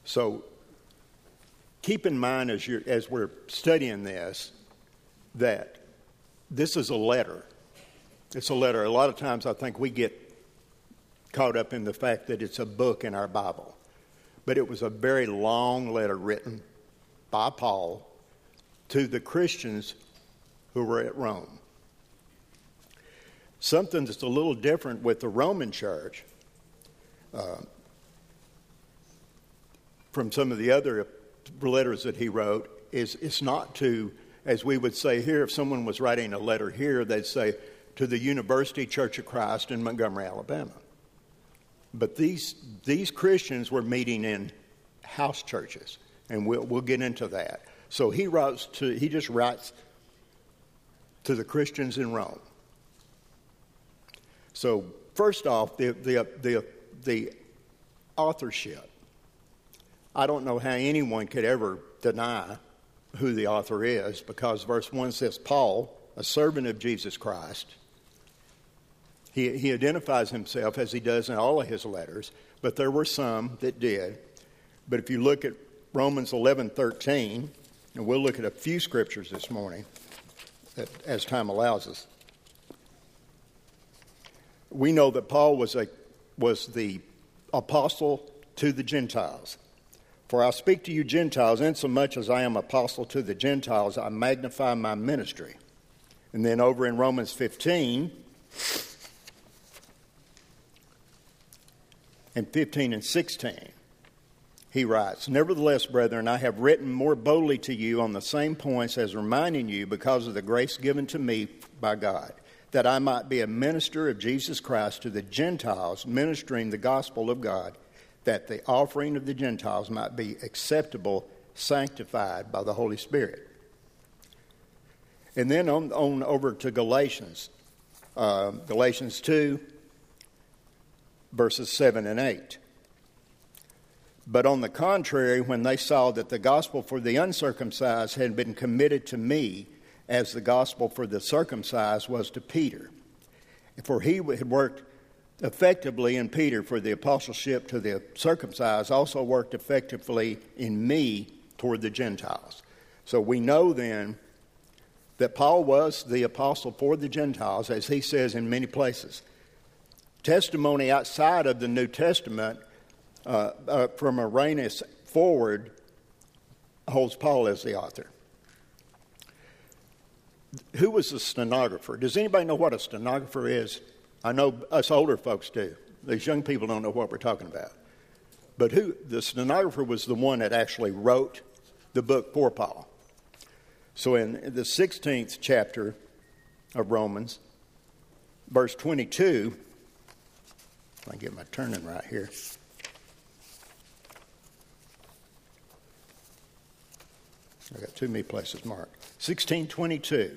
So keep in mind as we're studying this that this is a letter. It's a letter. A lot of times I think we get caught up in the fact that it's a book in our Bible. But it was a very long letter written by Paul to the Christians who were at Rome. Something that's a little different with the Roman church from some of the other letters that he wrote is it's not to, as we would say here, if someone was writing a letter here, they'd say to the University Church of Christ in Montgomery, Alabama. But these Christians were meeting in house churches, and we'll get into that. So he just writes to the Christians in Rome. So first off, the authorship. I don't know how anyone could ever deny who the author is, because verse 1 says, Paul, a servant of Jesus Christ. He identifies himself as he does in all of his letters, but there were some that did. But if you look at Romans 11:13, and we'll look at a few scriptures this morning as time allows us, we know that Paul was the apostle to the Gentiles. For I speak to you Gentiles, insomuch as I am apostle to the Gentiles, I magnify my ministry. And then over in Romans 15, and 15 and 16, he writes, Nevertheless, brethren, I have written more boldly to you on the same points as reminding you because of the grace given to me by God, that I might be a minister of Jesus Christ to the Gentiles, ministering the gospel of God, that the offering of the Gentiles might be acceptable, sanctified by the Holy Spirit. And then on over to Galatians. Galatians 2, verses 7 and 8. But on the contrary, when they saw that the gospel for the uncircumcised had been committed to me, as the gospel for the circumcised was to Peter. For he had worked effectively in Peter for the apostleship to the circumcised, also worked effectively in me toward the Gentiles. So we know then that Paul was the apostle for the Gentiles, as he says in many places. Testimony outside of the New Testament from Irenaeus forward holds Paul as the author. Who was the stenographer? Does anybody know what a stenographer is? I know us older folks do. These young people don't know what we're talking about. But the stenographer was the one that actually wrote the book for Paul. So in the 16th chapter of Romans, verse 22, if I get my turning right here. I got too many places marked. 16:22.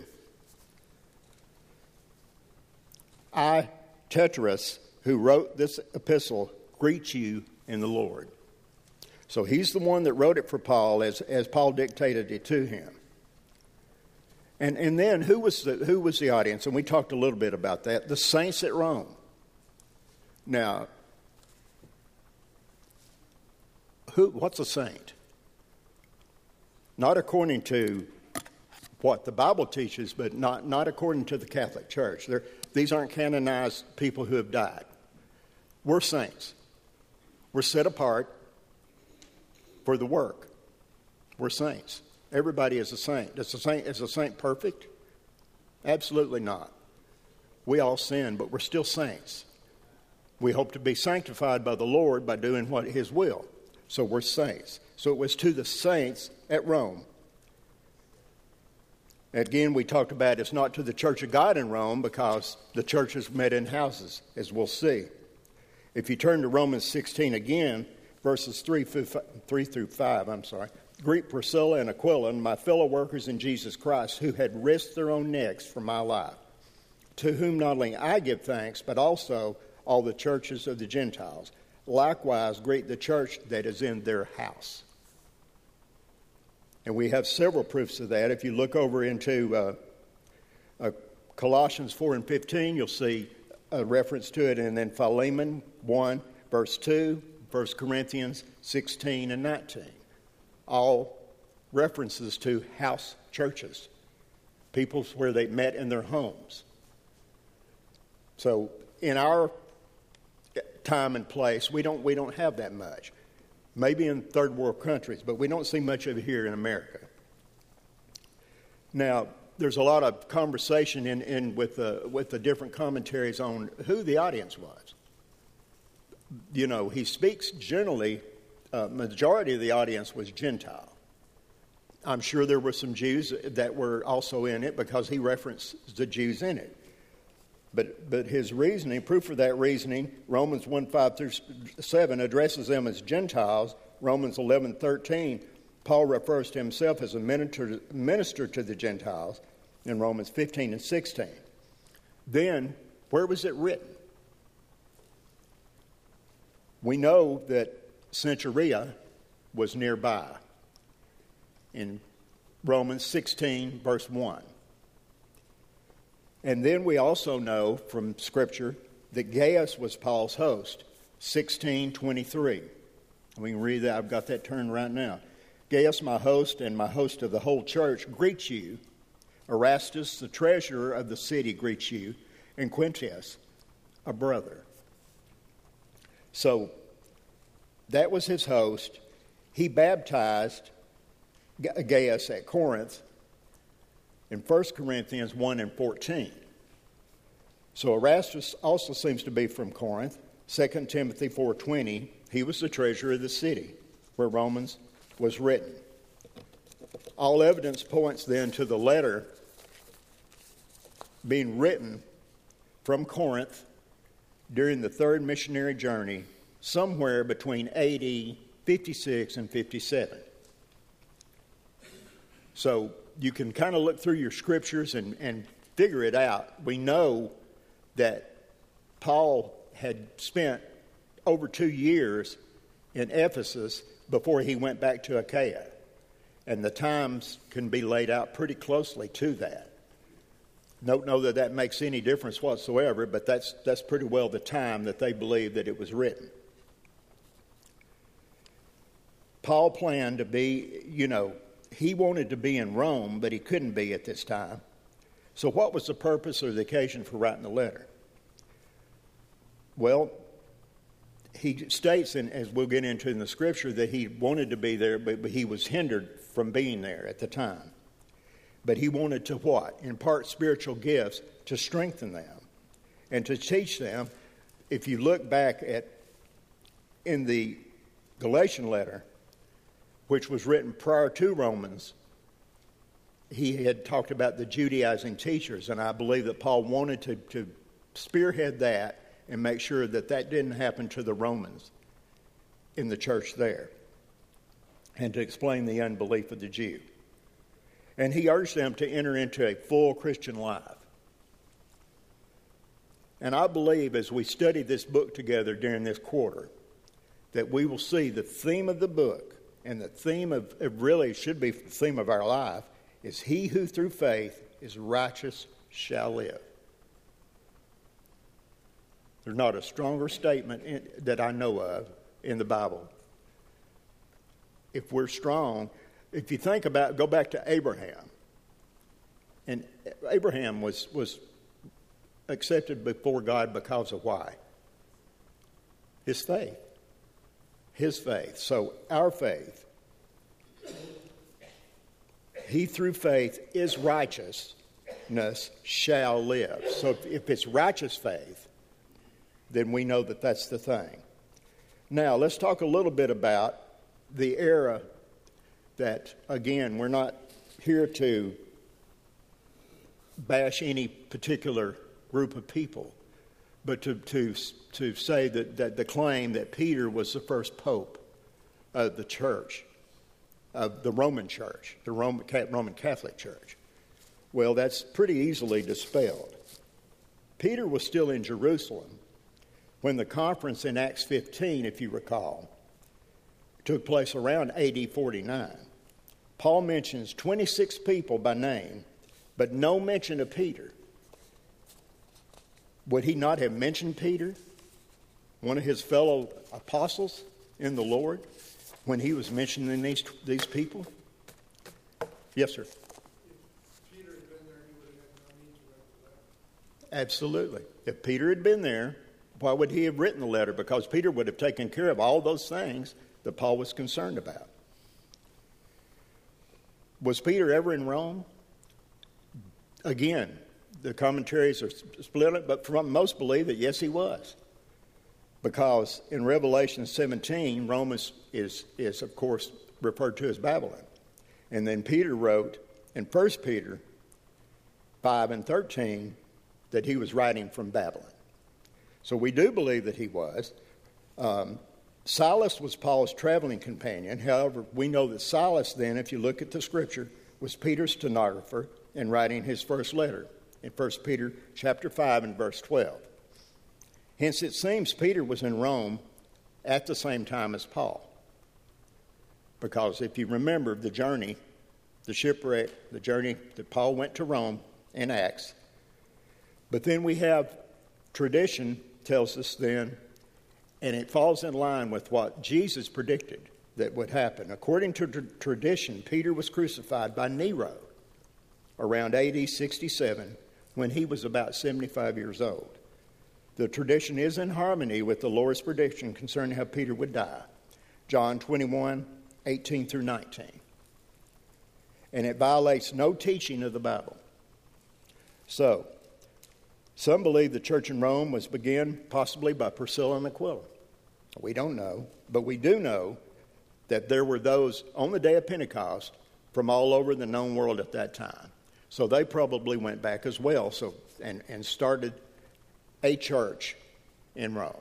I, Tetrus, who wrote this epistle, greet you in the Lord. So he's the one that wrote it for Paul as Paul dictated it to him. And then who was the audience? And we talked a little bit about that. The saints at Rome. Now, what's a saint? Not according to what the Bible teaches, but not according to the Catholic Church. These aren't canonized people who have died. We're saints. We're set apart for the work. We're saints. Everybody is a saint. Is a saint perfect? Absolutely not. We all sin, but we're still saints. We hope to be sanctified by the Lord by doing what His will. So we're saints. So it was to the saints at Rome. Again, we talked about it's not to the Church of God in Rome because the churches met in houses, as we'll see. If you turn to Romans 16 again, verses 3 through 5, Greet Priscilla and Aquila, and my fellow workers in Jesus Christ, who had risked their own necks for my life, to whom not only I give thanks, but also all the churches of the Gentiles. Likewise, greet the church that is in their house. And we have several proofs of that. If you look over into Colossians 4 and 15, you'll see a reference to it. And then Philemon 1, verse 2, 1 Corinthians 16 and 19. All references to house churches, people where they met in their homes. So in our time and place, we don't have that much. Maybe in third world countries, but we don't see much of it here in America. Now, there's a lot of conversation with the different commentaries on who the audience was. You know, he speaks generally, majority of the audience was Gentile. I'm sure there were some Jews that were also in it because he referenced the Jews in it. But his reasoning, proof of that reasoning, Romans 1:5-7 addresses them as Gentiles. Romans 11:13, Paul refers to himself as a minister to the Gentiles in Romans 15 and 16. Then, where was it written? We know that Caesarea was nearby in Romans 16, verse 1. And then we also know from Scripture that Gaius was Paul's host, 16:23. We can read that. I've got that turned right now. Gaius, my host and my host of the whole church, greets you. Erastus, the treasurer of the city, greets you. And Quintus, a brother. So that was his host. He baptized Gaius at Corinth in 1 Corinthians 1 and 14. So Erastus also seems to be from Corinth. 2 Timothy 4:20, he was the treasurer of the city where Romans was written. All evidence points then to the letter being written from Corinth during the third missionary journey, somewhere between AD 56 and 57. So you can kind of look through your scriptures and figure it out. We know that Paul had spent over 2 years in Ephesus before he went back to Achaia. And the times can be laid out pretty closely to that. Don't know that that makes any difference whatsoever, but that's pretty well the time that they believe that it was written. Paul planned to be, he wanted to be in Rome, but he couldn't be at this time. So what was the purpose or the occasion for writing the letter? Well, he states, and as we'll get into in the scripture, that he wanted to be there, but he was hindered from being there at the time. But he wanted to what? Impart spiritual gifts to strengthen them and to teach them. If you look back in the Galatian letter, which was written prior to Romans, he had talked about the Judaizing teachers, and I believe that Paul wanted to spearhead that and make sure that that didn't happen to the Romans in the church there, and to explain the unbelief of the Jew. And he urged them to enter into a full Christian life. And I believe as we study this book together during this quarter, that we will see the theme of the book, and the theme of, it really should be the theme of our life, is he who through faith is righteous shall live. There's not a stronger statement that I know of in the Bible. If we're strong, if you think about, go back to Abraham. And Abraham was accepted before God because of why? His faith. His faith. So our faith. He through faith is righteousness shall live. So if it's righteous faith, then we know that that's the thing. Now, let's talk a little bit about the era that, again, we're not here to bash any particular group of people, but to say that the claim that Peter was the first pope of the church, of the Roman church, the Roman Catholic Church. Well, that's pretty easily dispelled. Peter was still in Jerusalem when the conference in Acts 15, if you recall, took place around AD 49. Paul mentions 26 people by name, but no mention of Peter. Would he not have mentioned Peter, one of his fellow apostles? in the Lord when he was mentioning these people? Yes, sir. Absolutely. If Peter had been there, why would he have written the letter? Because Peter would have taken care of all those things that Paul was concerned about. Was Peter ever in Rome? Again, the commentaries are split, but most believe that yes, he was. Because in Revelation 17, Rome is of course referred to as Babylon. And then Peter wrote in 1 Peter 5 and 13 that he was writing from Babylon. So we do believe that he was. Silas was Paul's traveling companion. However, we know that Silas then, if you look at the scripture, was Peter's stenographer in writing his first letter in 1 Peter chapter 5 and verse 12. Hence, it seems Peter was in Rome at the same time as Paul. Because if you remember the journey, the shipwreck, the journey that Paul went to Rome in Acts. But then we have tradition tells us then, and it falls in line with what Jesus predicted that would happen. According to tradition, Peter was crucified by Nero around AD 67 when he was about 75 years old. The tradition is in harmony with the Lord's prediction concerning how Peter would die. John 21, 18 through 19. And it violates no teaching of the Bible. So, some believe the church in Rome was begun possibly by Priscilla and Aquila. We don't know, but we do know that there were those on the day of Pentecost from all over the known world at that time. So they probably went back as well and started a church in Rome.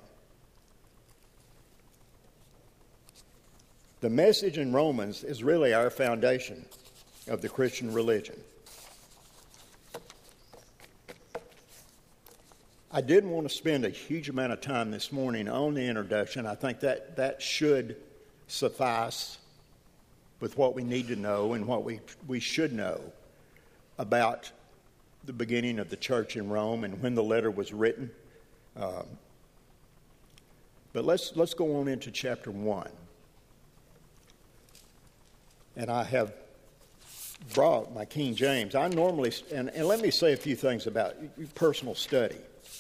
The message in Romans is really our foundation of the Christian religion. I didn't want to spend a huge amount of time this morning on the introduction. I think that should suffice with what we need to know and what we should know about the beginning of the church in Rome and when the letter was written. But let's go on into chapter 1. And I have brought my King James. I normally, and let me say a few things about personal study.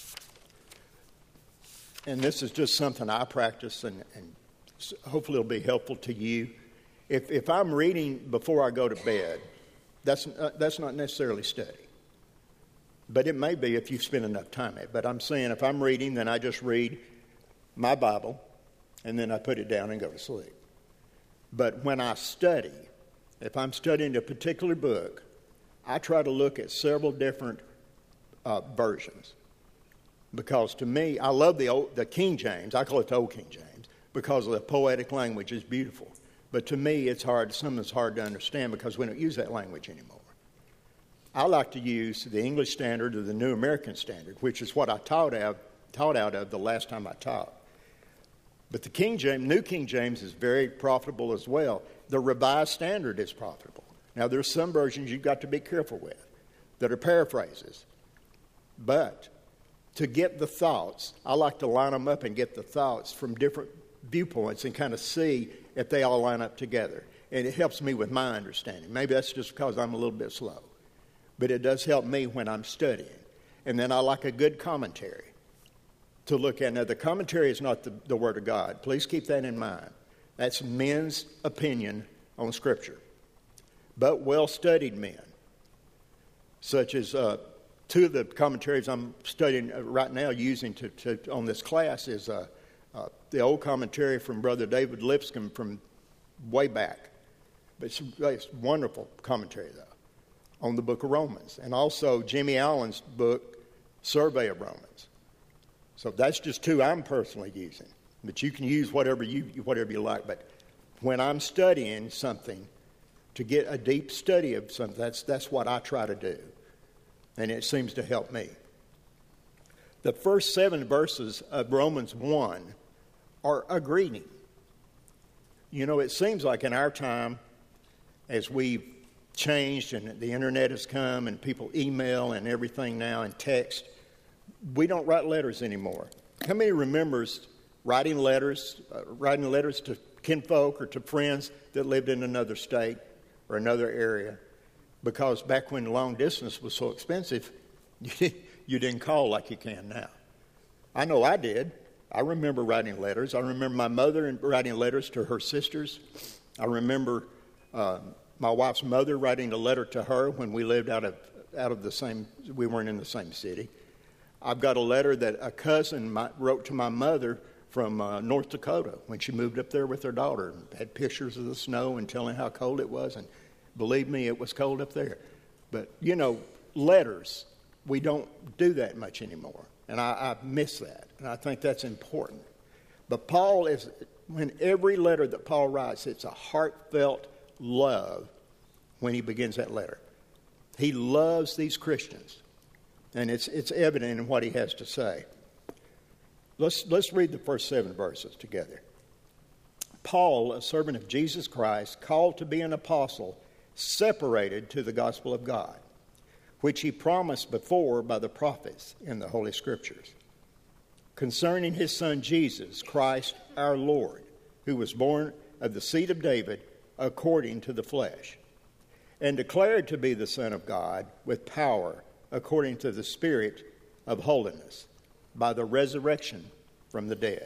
And this is just something I practice, and hopefully it'll be helpful to you. If I'm reading before I go to bed, that's not necessarily study. But it may be if you spend enough time at it. But I'm saying if I'm reading, then I just read my Bible, and then I put it down and go to sleep. But when I study, if I'm studying a particular book, I try to look at several different versions. Because to me, I love the King James. I call it the Old King James because of the poetic language is beautiful. But to me, it's hard. Something's hard to understand because we don't use that language anymore. I like to use the English Standard or the New American Standard, which is what I taught out of the last time I taught. But the King James, New King James is very profitable as well. The Revised Standard is profitable. Now, there's some versions you've got to be careful with that are paraphrases. But to get the thoughts, I like to line them up and get the thoughts from different viewpoints and kind of see if they all line up together. And it helps me with my understanding. Maybe that's just because I'm a little bit slow. But it does help me when I'm studying. And then I like a good commentary to look at. Now, the commentary is not the Word of God. Please keep that in mind. That's men's opinion on Scripture. But well-studied men, such as two of the commentaries I'm studying right now using on this class is the old commentary from Brother David Lipscomb from way back. But it's a wonderful commentary, though, on the book of Romans. And also Jimmy Allen's book, Survey of Romans. So that's just two I'm personally using. But you can use whatever you like. But when I'm studying something, to get a deep study of something, that's what I try to do. And it seems to help me. The first 7 verses of Romans 1 are a greeting. You know, it seems like in our time, as we've changed and the internet has come and people email and everything now and text, we don't write letters anymore. How many remembers writing letters to kinfolk or to friends that lived in another state or another area. Because back when long distance was so expensive, you didn't call like you can now. I know I did. I remember writing letters. I remember my mother writing letters to her sisters. I remember my wife's mother writing a letter to her when we lived out of the same, we weren't in the same city. I've got a letter that a cousin wrote to my mother from North Dakota when she moved up there with her daughter, and had pictures of the snow and telling how cold it was. And believe me, it was cold up there. But, letters, we don't do that much anymore. And I miss that. And I think that's important. But when every letter that Paul writes, it's a heartfelt love when he begins that letter. He loves these Christians. And it's evident in what he has to say. Let's read the first 7 verses together. Paul, a servant of Jesus Christ, called to be an apostle, separated to the gospel of God, which he promised before by the prophets in the Holy Scriptures, concerning his Son Jesus Christ our Lord, who was born of the seed of David according to the flesh, and declared to be the Son of God with power according to the Spirit of holiness, by the resurrection from the dead,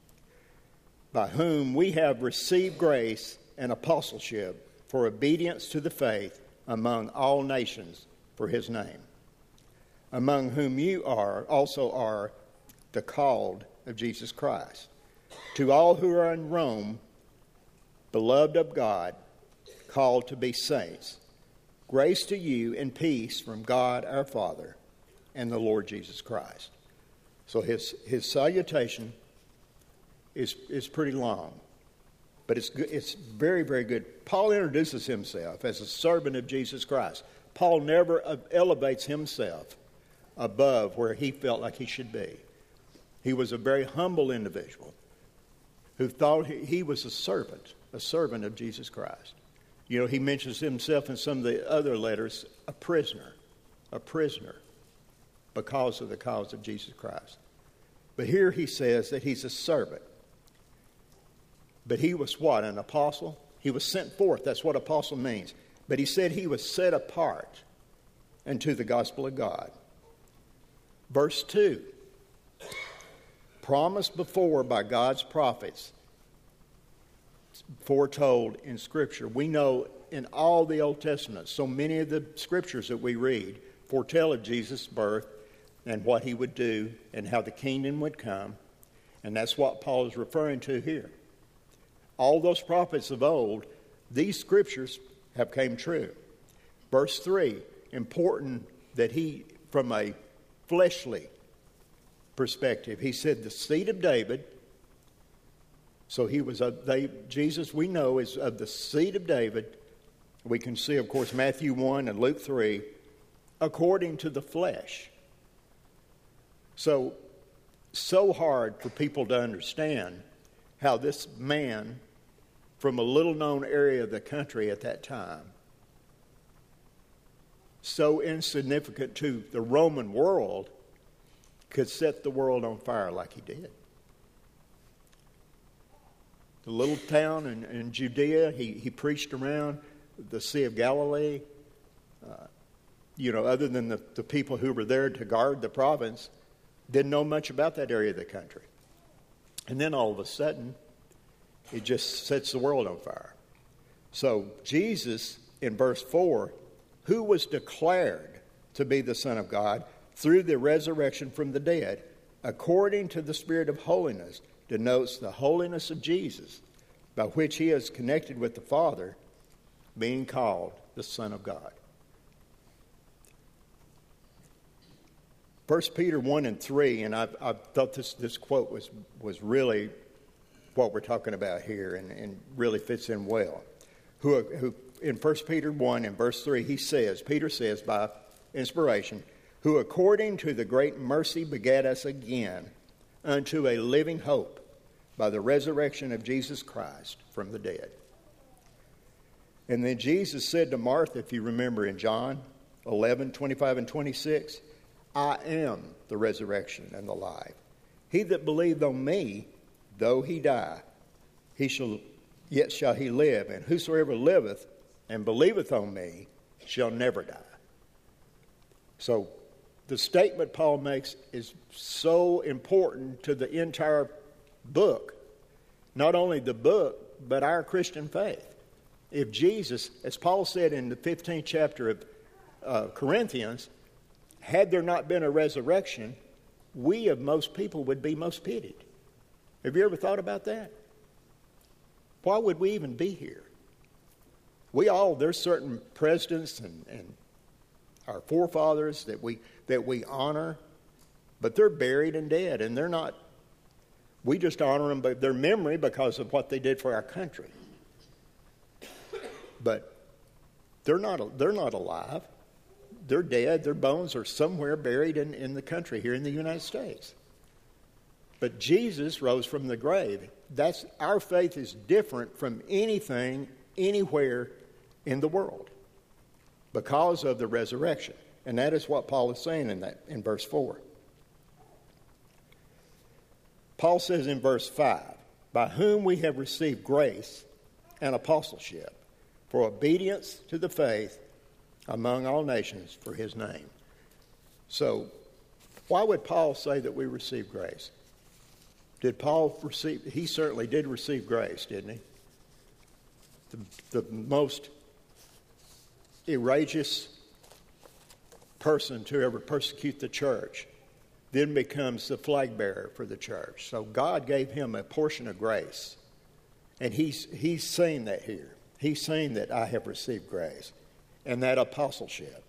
by whom we have received grace and apostleship for obedience to the faith among all nations for his name, among whom you also are the called of Jesus Christ. To all who are in Rome, beloved of God, called to be saints, grace to you and peace from God our Father and the Lord Jesus Christ. So his salutation is pretty long, but it's very, very good. Paul introduces himself as a servant of Jesus Christ. Paul never elevates himself above where he felt like he should be. He was a very humble individual who thought he was a servant of Jesus Christ. He mentions himself in some of the other letters, a prisoner, because of the cause of Jesus Christ. But here he says that he's a servant. But he was what? An apostle? He was sent forth. That's what apostle means. But he said he was set apart unto the gospel of God. Verse 2. Promised before by God's prophets, foretold in Scripture. We know in all the Old Testament, so many of the Scriptures that we read foretell of Jesus' birth and what he would do and how the kingdom would come. And that's what Paul is referring to here. All those prophets of old, these Scriptures have came true. Verse 3, important that he, from a fleshly perspective, he said the seed of David. So he was Jesus, we know, is of the seed of David. We can see, of course, Matthew 1 and Luke 3, according to the flesh. So hard for people to understand how this man from a little-known area of the country at that time, so insignificant to the Roman world, could set the world on fire like he did. The little town in Judea, he preached around the Sea of Galilee. Other than the people who were there to guard the province, didn't know much about that area of the country. And then all of a sudden, it just sets the world on fire. So Jesus, in verse 4, who was declared to be the Son of God through the resurrection from the dead, according to the Spirit of holiness, denotes the holiness of Jesus, by which he is connected with the Father, being called the Son of God. 1 Peter 1 and 3, and I thought this quote was really what we're talking about here and really fits in well. Who in 1 Peter 1 and verse 3, Peter says by inspiration, who according to the great mercy begat us again unto a living hope by the resurrection of Jesus Christ from the dead. And then Jesus said to Martha, if you remember in John 11, 25 and 26, I am the resurrection and the life. He that believed on me, though he die, yet shall he live. And whosoever liveth and believeth on me shall never die. So the statement Paul makes is so important to the entire book. Not only the book, but our Christian faith. If Jesus, as Paul said in the 15th chapter of Corinthians, had there not been a resurrection, we of most people would be most pitied. Have you ever thought about that? Why would we even be here? There's certain presidents and our forefathers that we honor, but they're buried and dead, and they're not. We just honor them by their memory because of what they did for our country. But they're not alive. They're dead. Their bones are somewhere buried in the country here in the United States. But Jesus rose from the grave. Our faith is different from anything, anywhere in the world because of the resurrection. And that is what Paul is saying in verse 4. Paul says in verse 5, by whom we have received grace and apostleship for obedience to the faith among all nations for his name. So, why would Paul say that we receive grace? Did Paul receive? He certainly did receive grace, didn't he? The most outrageous person to ever persecute the church then becomes the flag bearer for the church. So God gave him a portion of grace. And he's saying that here. He's saying that I have received grace and that apostleship.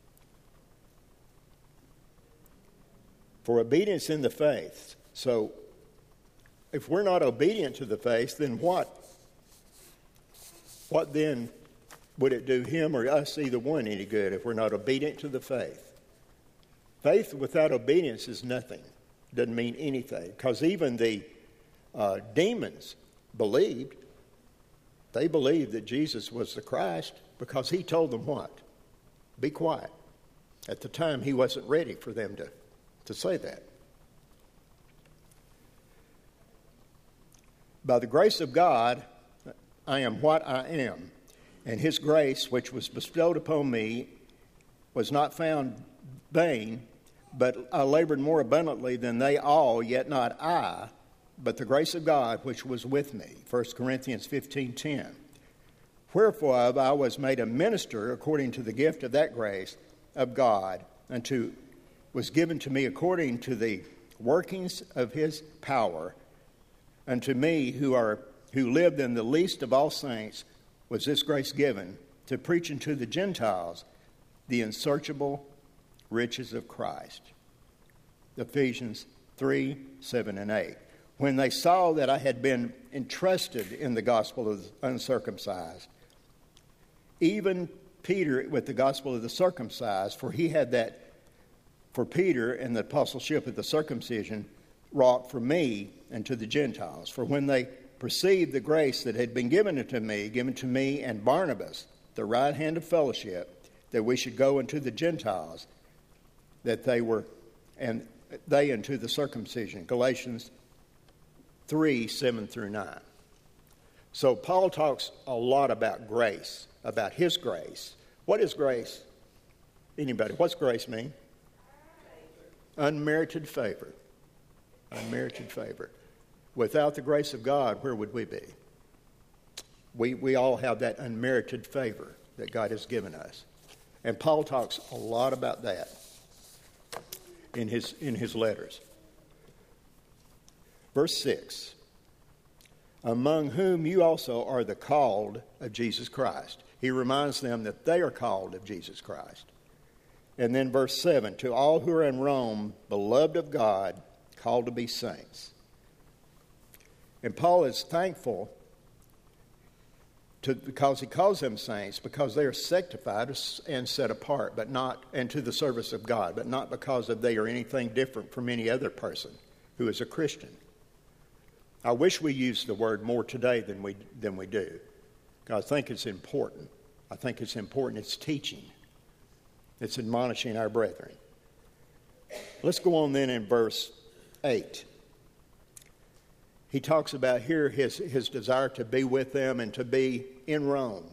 For obedience in the faith. So if we're not obedient to the faith, then what? What then would it do him or us, either one, any good if we're not obedient to the faith? Faith without obedience is nothing. Doesn't mean anything. Because even the demons believed. They believed that Jesus was the Christ because he told them what? Be quiet. At the time, he wasn't ready for them to say that. By the grace of God, I am what I am. And his grace, which was bestowed upon me, was not found vain, but I labored more abundantly than they all, yet not I, but the grace of God which was with me. 1 Corinthians 15:10. Wherefore I was made a minister according to the gift of that grace of God, was given to me according to the workings of his power. Unto me who lived in the least of all saints was this grace given, to preach unto the Gentiles the unsearchable riches of Christ. Ephesians 3, 7, and 8. When they saw that I had been entrusted in the gospel of the uncircumcised, even Peter with the gospel of the circumcised, for he had that for Peter and the apostleship of the circumcision wrought for me and to the Gentiles. For when they perceived the grace that had been given to me and Barnabas, the right hand of fellowship, that we should go unto the Gentiles, that they unto the circumcision. Galatians 3, 7 through 9. So Paul talks a lot about grace, about his grace. What is grace? Anybody? What's grace mean? Unmerited favor. Unmerited favor. Without the grace of God, where would we be? We all have that unmerited favor that God has given us. And Paul talks a lot about that in his letters. Verse 6. Among whom you also are the called of Jesus Christ. He reminds them that they are called of Jesus Christ. And then verse 7. To all who are in Rome, beloved of God, called to be saints. And Paul is thankful because he calls them saints, because they are sanctified and set apart, and to the service of God, but not because they are anything different from any other person who is a Christian. I wish we used the word more today than we do. I think it's important. I think it's important. It's teaching. It's admonishing our brethren. Let's go on then in verse 8. he talks about here his desire to be with them and to be in Rome.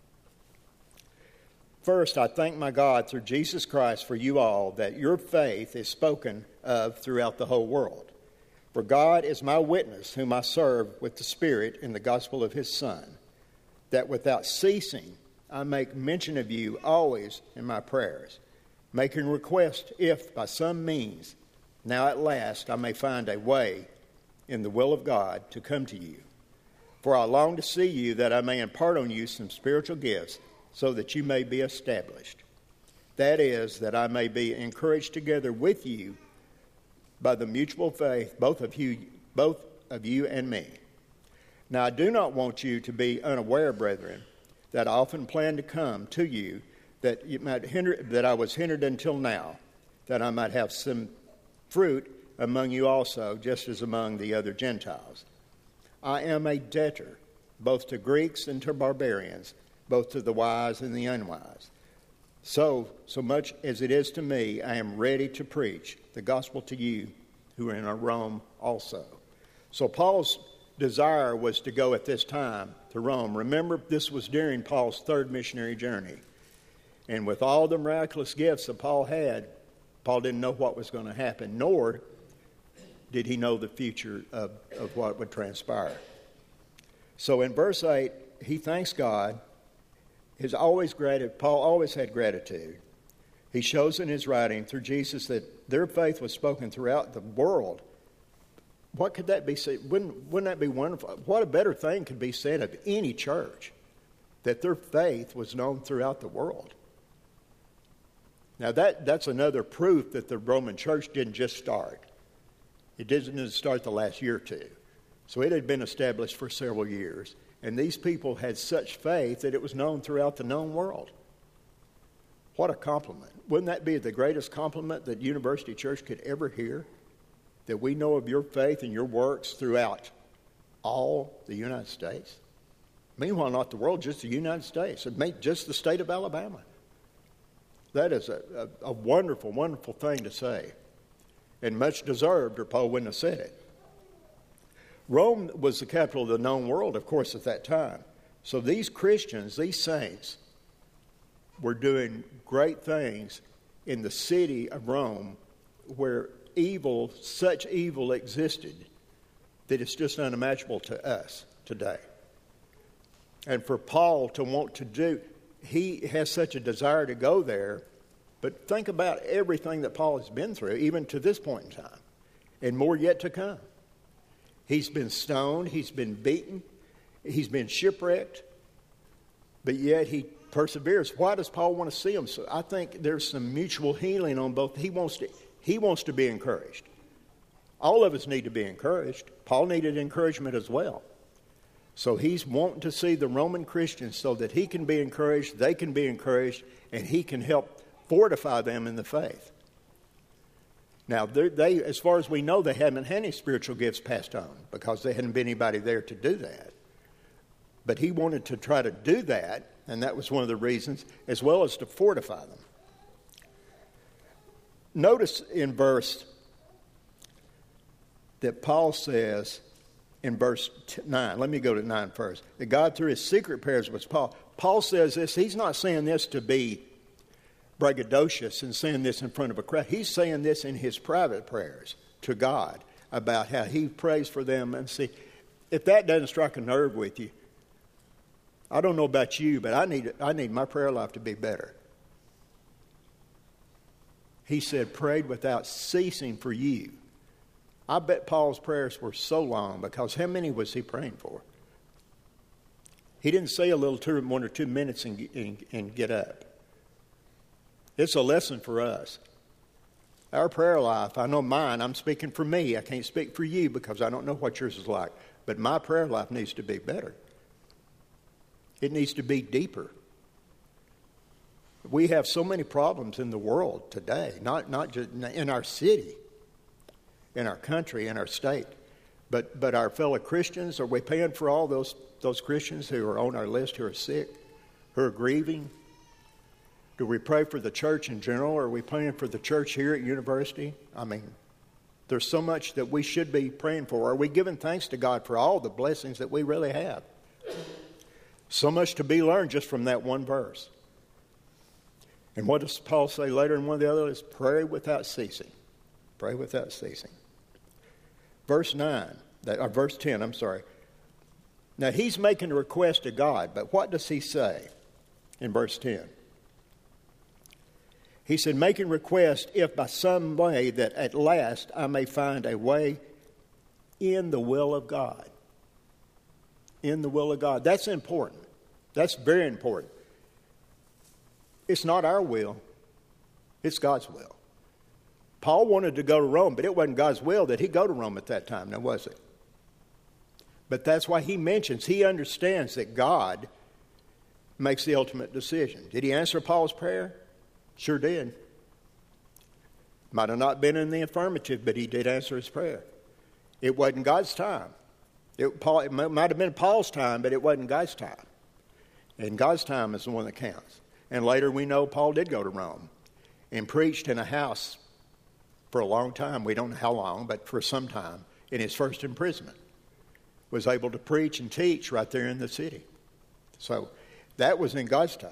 First, I thank my God through Jesus Christ for you all, that your faith is spoken of throughout the whole world. For God is my witness, whom I serve with the Spirit in the gospel of his Son, that without ceasing I make mention of you always in my prayers, making request if by some means now at last I may find a way in the will of God to come to you. For I long to see you, that I may impart on you some spiritual gifts, so that you may be established. That is, that I may be encouraged together with you by the mutual faith, both of you and me. Now I do not want you to be unaware, brethren, that I often planned to come to you, that I was hindered until now, that I might have some fruit among you also, just as among the other Gentiles. I am a debtor, both to Greeks and to barbarians, both to the wise and the unwise. So much as it is to me, I am ready to preach the gospel to you who are in Rome also. So Paul's desire was to go at this time to Rome. Remember, this was during Paul's third missionary journey. And with all the miraculous gifts that Paul had, Paul didn't know what was going to happen, nor did he know the future of what would transpire. So in verse 8, he thanks God. Paul always had gratitude. He shows in his writing through Jesus that their faith was spoken throughout the world. What could that be said? Wouldn't that be wonderful? What a better thing could be said of any church, that their faith was known throughout the world. Now that's another proof that the Roman church didn't just start. It didn't start the last year or two. So it had been established for several years. And these people had such faith that it was known throughout the known world. What a compliment. Wouldn't that be the greatest compliment that University Church could ever hear? That we know of your faith and your works throughout all the United States? Meanwhile, not the world, just the United States. Just the state of Alabama. That is a wonderful, wonderful thing to say. And much deserved, or Paul wouldn't have said it. Rome was the capital of the known world, of course, at that time. So these Christians, these saints, were doing great things in the city of Rome, where such evil existed that it's just unimaginable to us today. And for Paul to want to do, he has such a desire to go there, but think about everything that Paul has been through, even to this point in time, and more yet to come. He's been stoned, he's been beaten, he's been shipwrecked, but yet he perseveres. Why does Paul want to see him? So I think there's some mutual healing on both. He wants to be encouraged. All of us need to be encouraged. Paul needed encouragement as well. So he's wanting to see the Roman Christians so that he can be encouraged, they can be encouraged, and he can help fortify them in the faith. Now, they, as far as we know, they haven't had any spiritual gifts passed on because there hadn't been anybody there to do that. But he wanted to try to do that, and that was one of the reasons, as well as to fortify them. Notice in verse that Paul says in verse 9, let me go to 9 first, that God through his secret prayers was Paul. Paul says this, he's not saying this to be braggadocious and saying this in front of a crowd. He's saying this in his private prayers to God about how he prays for them. And see, if that doesn't strike a nerve with you, I don't know about you, but I need my prayer life to be better. He said, prayed without ceasing for you. I bet Paul's prayers were so long, because how many was he praying for? He didn't say a little 1 or 2 minutes and get up. It's a lesson for us. Our prayer life, I know mine, I'm speaking for me. I can't speak for you because I don't know what yours is like. But my prayer life needs to be better. It needs to be deeper. We have so many problems in the world today, not just in our city, in our country, in our state. But our fellow Christians, are we paying for all those Christians who are on our list who are sick, who are grieving? Do we pray for the church in general? Or are we praying for the church here at University? I mean, There's so much that we should be praying for. Are we giving thanks to God for all the blessings that we really have? So much to be learned just from that one verse. And what does Paul say later in one of the others? Pray without ceasing. Pray without ceasing. Verse 10, I'm sorry. Now he's making a request to God, but what does he say in verse 10? He said, making request if by some way that at last I may find a way in the will of God. In the will of God. That's important. That's very important. It's not our will. It's God's will. Paul wanted to go to Rome, but it wasn't God's will that he go to Rome at that time, now was it? But that's why he mentions, he understands that God makes the ultimate decision. Did he answer Paul's prayer? Sure did. Might have not been in the affirmative, but he did answer his prayer. It wasn't God's time. It might have been Paul's time, but it wasn't God's time. And God's time is the one that counts. And later we know Paul did go to Rome and preached in a house for a long time. We don't know how long, but for some time in his first imprisonment. Was able to preach and teach right there in the city. So that was in God's time.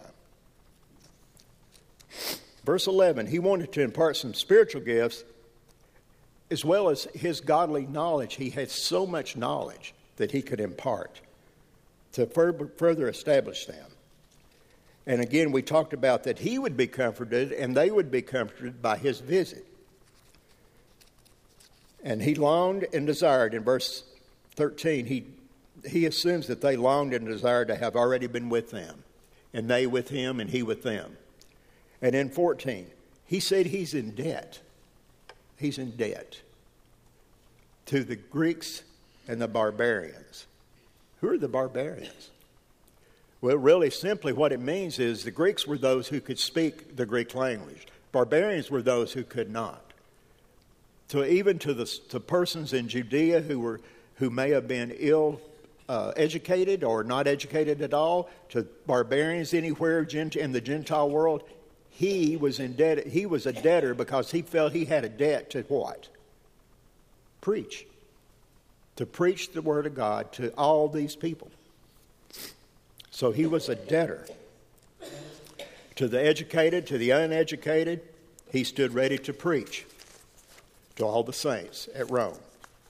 Verse 11, he wanted to impart some spiritual gifts as well as his godly knowledge. He had so much knowledge that he could impart to further establish them. And again, we talked about that he would be comforted and they would be comforted by his visit. And he longed and desired, in verse 13, he assumes that they longed and desired to have already been with them, and they with him and he with them. And in 14, he said he's in debt. He's in debt to the Greeks and the barbarians. Who are the barbarians? Well, really simply what it means is the Greeks were those who could speak the Greek language. Barbarians were those who could not. So even to persons in Judea who may have been ill educated or not educated at all, to barbarians anywhere in the Gentile world, he was indebted. He was a debtor because he felt he had a debt to what? Preach. To preach the word of God to all these people. So he was a debtor. To the educated, to the uneducated, he stood ready to preach to all the saints at Rome.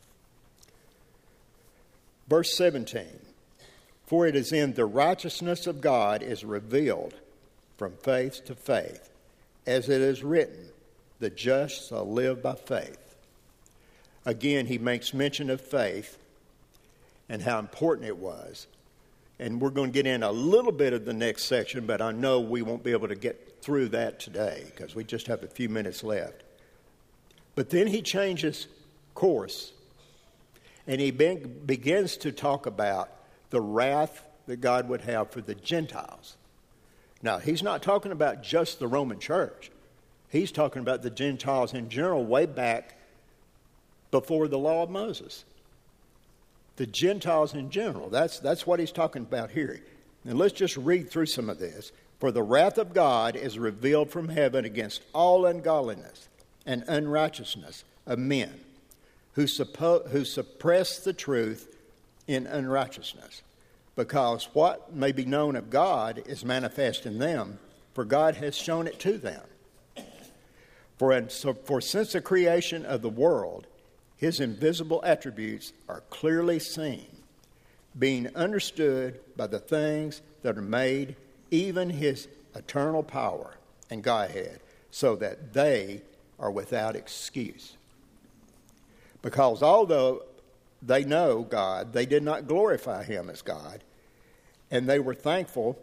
Verse 17, for it is in the righteousness of God is revealed from faith to faith, as it is written, the just shall live by faith. Again, he makes mention of faith and how important it was. And we're going to get in a little bit of the next section, but I know we won't be able to get through that today because we just have a few minutes left. But then he changes course, and he begins to talk about the wrath that God would have for the Gentiles. Now, he's not talking about just the Roman church. He's talking about the Gentiles in general way back before the law of Moses. The Gentiles in general. That's what he's talking about here. And let's just read through some of this. For the wrath of God is revealed from heaven against all ungodliness and unrighteousness of men who suppress the truth in unrighteousness. Because what may be known of God is manifest in them, for God has shown it to them. For since the creation of the world, his invisible attributes are clearly seen, being understood by the things that are made, even his eternal power and Godhead, so that they are without excuse. Because although they know God, they did not glorify him as God, and they were thankful,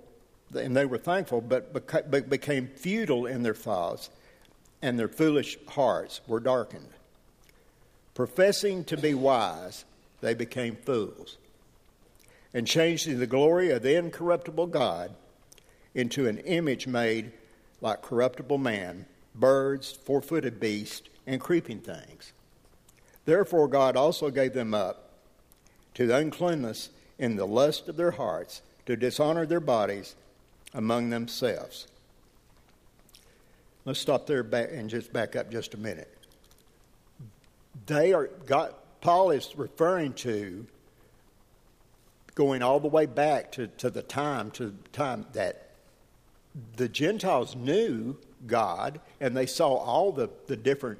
but became futile in their thoughts, and their foolish hearts were darkened. Professing to be wise, they became fools, and changed the glory of the incorruptible God into an image made like corruptible man, birds, four-footed beasts, and creeping things. Therefore God also gave them up to the uncleanness in the lust of their hearts, to dishonor their bodies among themselves. Let's stop there and just back up just a minute. Paul is referring to going all the way back to the time that the Gentiles knew God, and they saw all the different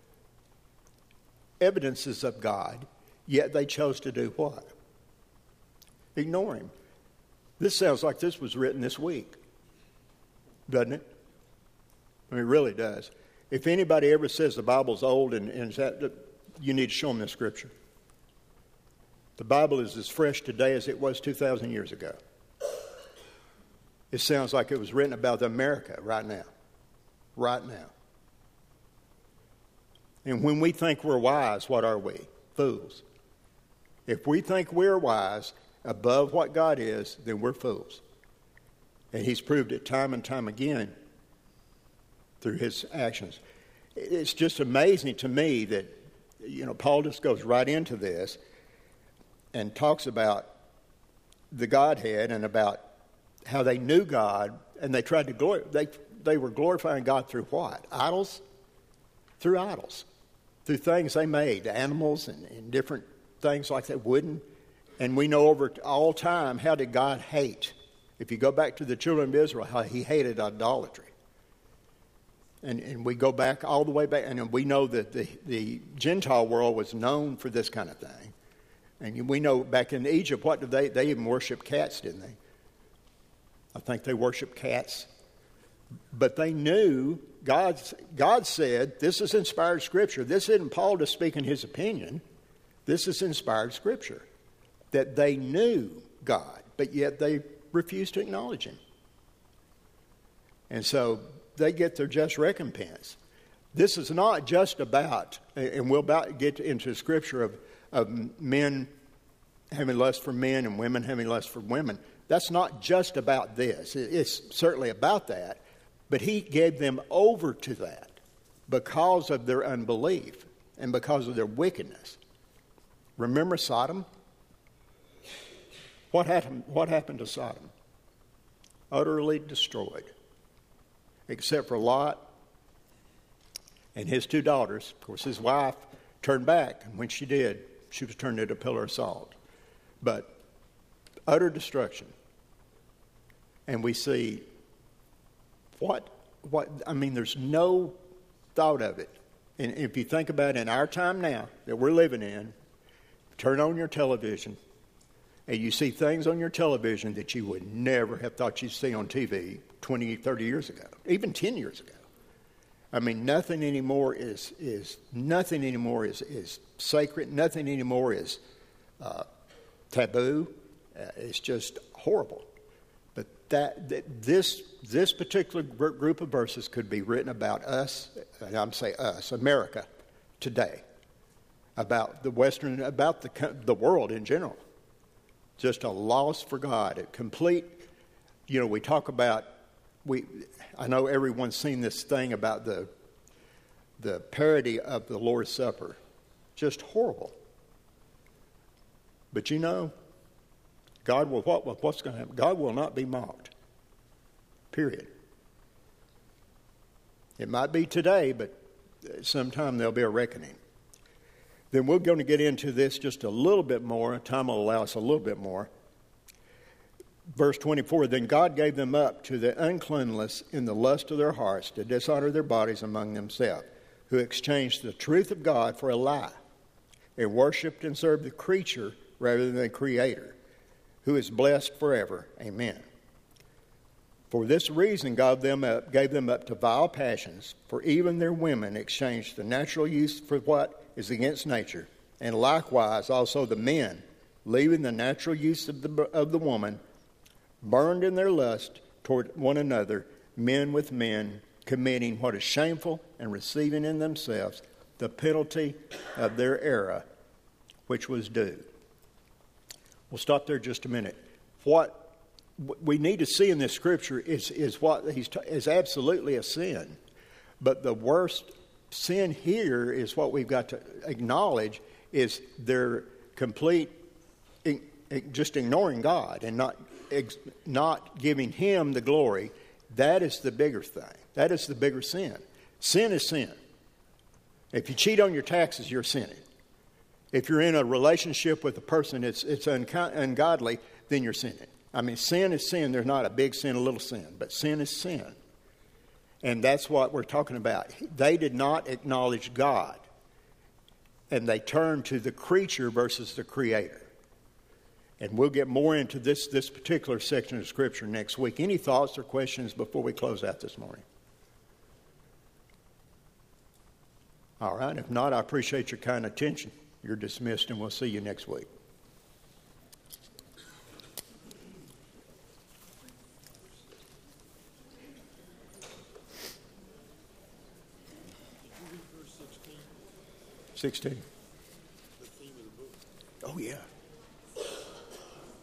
evidences of God, yet they chose to do what? Ignore him. This sounds like this was written this week, doesn't it? I mean, it really does. If anybody ever says the Bible's old you need to show them the Scripture. The Bible is as fresh today as it was 2,000 years ago. It sounds like it was written about America right now. Right now. And when we think we're wise, what are we? Fools. If we think we're wise above what God is, then we're fools. And he's proved it time and time again through his actions. It's just amazing to me that, Paul just goes right into this and talks about the Godhead and about how they knew God, and they tried to they were glorifying God through what? Idols? Through idols. Through things they made, animals and different things like that, wooden. And we know over all time, how did God hate? If you go back to the children of Israel, how he hated idolatry. And we go back all the way back, and we know that the Gentile world was known for this kind of thing. And we know back in Egypt, what did they even worship cats, didn't they? I think they worshiped cats. But they knew, God said, this is inspired Scripture. This isn't Paul just speaking his opinion. This is inspired Scripture. That they knew God, but yet they refused to acknowledge him. And so they get their just recompense. This is not just about, and we'll about get into Scripture of men having lust for men and women having lust for women. That's not just about this. It's certainly about that. But he gave them over to that because of their unbelief and because of their wickedness. Remember Sodom? What happened to Sodom? Utterly destroyed. Except for Lot and his two daughters. Of course, his wife turned back, and when she did, she was turned into a pillar of salt. But utter destruction. And we see there's no thought of it. And if you think about it, in our time now that we're living in, turn on your television, and you see things on your television that you would never have thought you'd see on TV 20, 30 years ago, even 10 years ago. I mean, nothing anymore is sacred. Nothing anymore is taboo. It's just horrible. But this particular group of verses could be written about us, and I'm saying us, America, today, about the world in general. Just a loss for God, a complete. We talk about I know everyone's seen this thing about the parody of the Lord's Supper, just horrible. But God will what's going to happen? God will not be mocked. Period. It might be today, but sometime there'll be a reckoning. Then we're going to get into this just a little bit more. Time will allow us a little bit more. Verse 24, then God gave them up to the uncleanness in the lust of their hearts to dishonor their bodies among themselves, who exchanged the truth of God for a lie, and worshipped and served the creature rather than the Creator, who is blessed forever. Amen. For this reason God gave them up to vile passions, for even their women exchanged the natural use for what is against nature, and likewise also the men, leaving the natural use of the woman, burned in their lust toward one another, men with men, committing what is shameful and receiving in themselves the penalty of their error, which was due. We'll stop there just a minute. What we need to see in this scripture is what is absolutely a sin. But the worst sin here is what we've got to acknowledge is their complete just ignoring God and not giving him the glory. That is the bigger thing. That is the bigger sin. Sin is sin. If you cheat on your taxes, you're sinning. If you're in a relationship with a person that's ungodly, then you're sinning. I mean, sin is sin. There's not a big sin, a little sin, but sin is sin. And that's what we're talking about. They did not acknowledge God, and they turned to the creature versus the Creator. And we'll get more into this particular section of Scripture next week. Any thoughts or questions before we close out this morning? All right. If not, I appreciate your kind attention. You're dismissed, and we'll see you next week. Did you read verse 16? 16. The theme of the book. Oh, yeah.